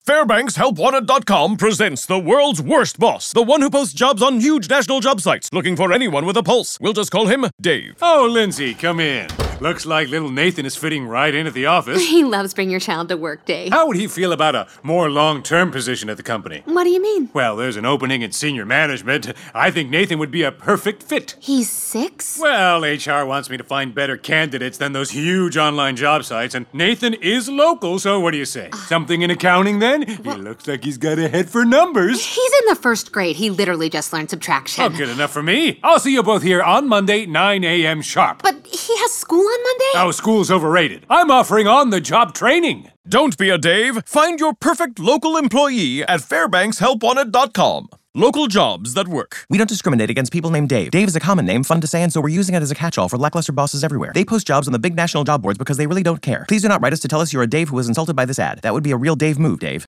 FairbanksHelpWanted.com presents the world's worst boss, the one who posts jobs on huge national job sites, looking for anyone with a pulse. We'll just call him Dave. Oh, Lindsay, come in. Looks like little Nathan is fitting right in at the office. He loves bringing your child to work, Dave. How would he feel about a more long-term position at the company? What do you mean? Well, there's an opening in senior management. I think Nathan would be a perfect fit. He's 6? Well, HR wants me to find better candidates than those huge online job sites, and Nathan is local, so what do you say? Something in accounting, then? He looks like he's got a head for numbers. He's in the first grade. He literally just learned subtraction. Oh, good enough for me. I'll see you both here on Monday, 9 a.m. sharp. But he has school on Monday? Oh, school's overrated. I'm offering on-the-job training. Don't be a Dave. Find your perfect local employee at FairbanksHelpWanted.com. Local jobs that work. We don't discriminate against people named Dave. Dave is a common name, fun to say, and so we're using it as a catch-all for lackluster bosses everywhere. They post jobs on the big national job boards because they really don't care. Please do not write us to tell us you're a Dave who was insulted by this ad. That would be a real Dave move, Dave.